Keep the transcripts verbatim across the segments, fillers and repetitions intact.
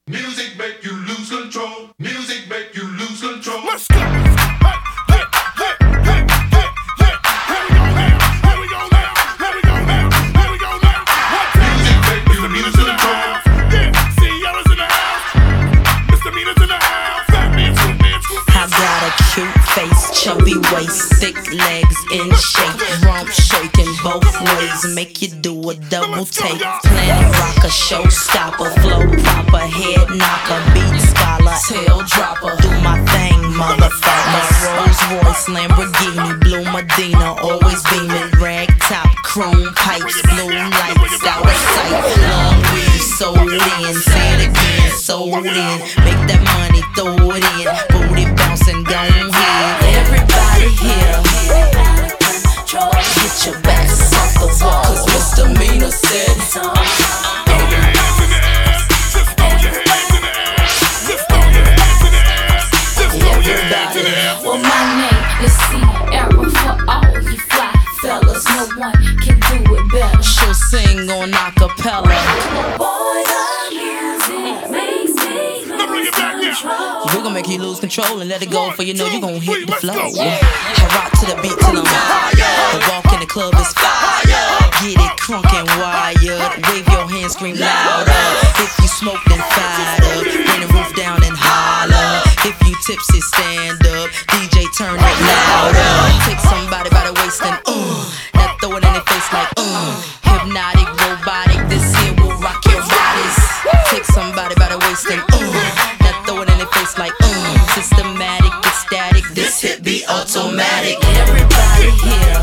Music make you lose control. Music make you lose control. Let's go. Hey, hey, hey, hey, hey, hey. Here we go now. Here we go now. Here we go now. Here we go now. One time. Music make you lose control. Yeah, Sierra's in the house. Misdemeanors in the house. Fat man, swoop man, swoop man. I got a cute face, chubby waist, thick legs in shape, rump shaking both ways, make you do a double take. Planet rocker, showstopper, flow proper, head knocker, beat scholar, tail dropper. Do my thing, motherfucker. Rolls Royce, Lamborghini, blue Medina, always beaming, rag top, chrome pipes, blue lights, out of sight. Long weed, sold in, say it again, sold in. Make that money, throw it in, booty bouncing, go ahead. Everybody here, get your backs off the wall, cause Misdemeanor said Throw your hands in the air. Just throw your hands in the air. Just throw your hands in the air. Just throw your hands in the air. Well, my name is Sierra for all you fly fellas. No one can do it better. she'll sing on acapella. Boy, the music makes me Now bring it back lose now. We're gonna make you lose control and let it go, for you know you gon' hit the Let's flow. go. I rock to the beat till I'm higher. The walk in the club is fire. Get it crunk and wired. Wave your hands, scream louder. If you smoke, then fired up. Bring the roof down and holler. If you tipsy, stand up. D J, turn it louder. Take somebody by the waist and uh. Now throw it in their face like uh. Hypnotic, robotic. This here will rock your bodies. Take somebody by the waist and uh. Now throw it in their face like uh. Systematic, ecstatic. This hit be automatic. Everybody here,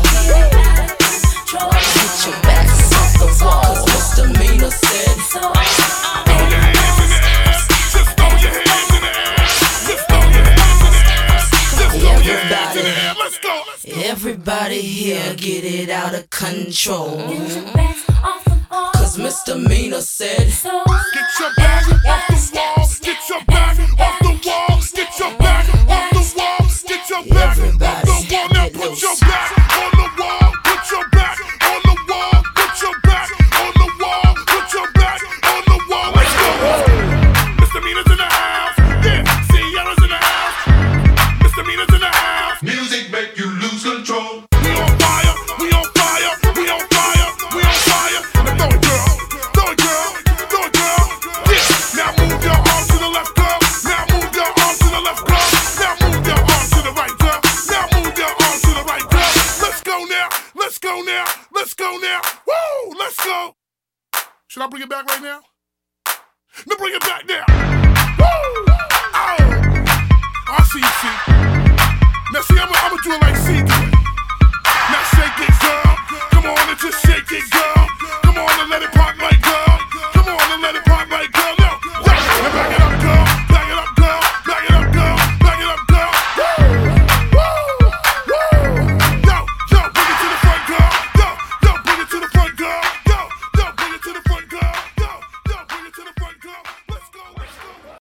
get your backs off the wall, cause Misdemeanor said Throw your hands in the air. Just throw your hands in the air. Just throw your hands in the air. Just throw your hands in the air. Let's go. Let's go. everybody here get it out of control, Get your backs off the wall. cause Misdemeanor said So Get your